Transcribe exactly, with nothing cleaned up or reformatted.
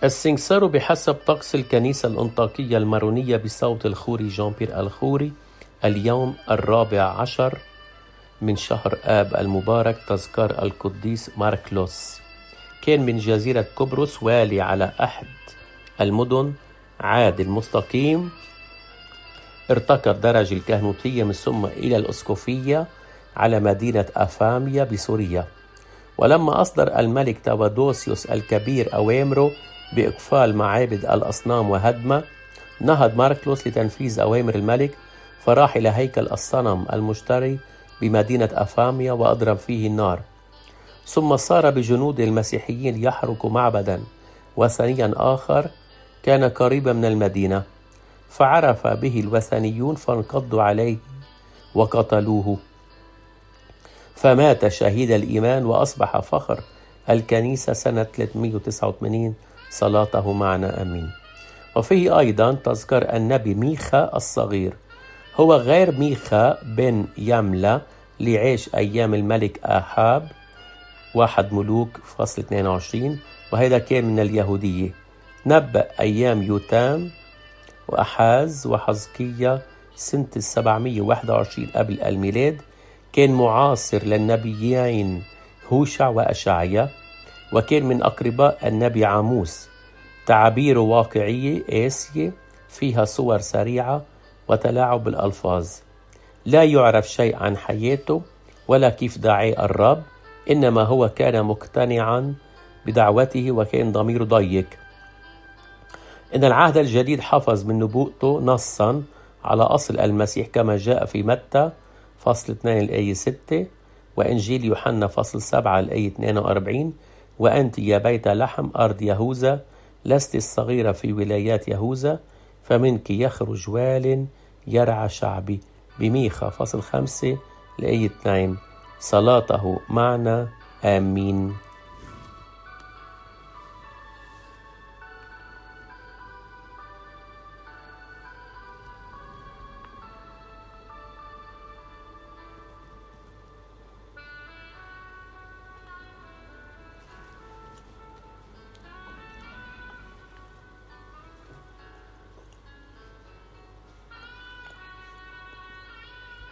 السنكسار بحسب طقس الكنيسة الأنطاكية المارونية بصوت الخوري جان بير الخوري اليوم الرابع عشر من شهر آب المبارك تذكار القديس ماركلوس. كان من جزيرة قبرص، والي على أحد المدن، عادل مستقيم، ارتقى الدرجة الكهنوتية من ثم إلى الأسقفية على مدينة أفاميا بسوريا. ولما أصدر الملك تودوسيوس الكبير أوامره بإقفال معابد الأصنام وهدمها، نهض ماركلوس لتنفيذ أوامر الملك، فراح إلى هيكل الصنم المشتري بمدينة أفاميا وأضرم فيه النار، ثم صار بجنود المسيحيين يحرق معبدا وثنيا آخر كان قريبا من المدينة، فعرف به الوثنيون فانقضوا عليه وقتلوه، فمات شهيد الإيمان وأصبح فخر الكنيسة سنة ثلاثمائة وتسعة وثمانين. صلاته معنا آمين. وفيه أيضا تذكر النبي ميخا الصغير، هو غير ميخا بن يملة لعيش أيام الملك آحاب، واحد ملوك فصل اثنين وعشرين، وهذا كان من اليهودية. نبأ أيام يوتام وأحاز وحزقية سنة السبعمائة وواحد وعشرين قبل الميلاد. كان معاصر للنبيين هوشع وأشعيا، وكان من أقرباء النبي عاموس. تعابيره واقعية قاسية، فيها صور سريعة وتلاعب بالألفاظ. لا يعرف شيء عن حياته ولا كيف دعا الرب، إنما هو كان مقتنعا بدعوته وكان ضميره ضيق. إن العهد الجديد حفظ من نبوءته نصا على أصل المسيح كما جاء في متى فصل اثنين الآية ستة، وإنجيل يوحنا فصل سبعة الآية اثنين وأربعين: وأنت يا بيت لحم أرض يهوذا لست الصغيرة في ولايات يهوذا، فمنك يخرج وال يرعى شعبي. بميخا فصل خمسة الآية اثنين. صلاته معنا آمين.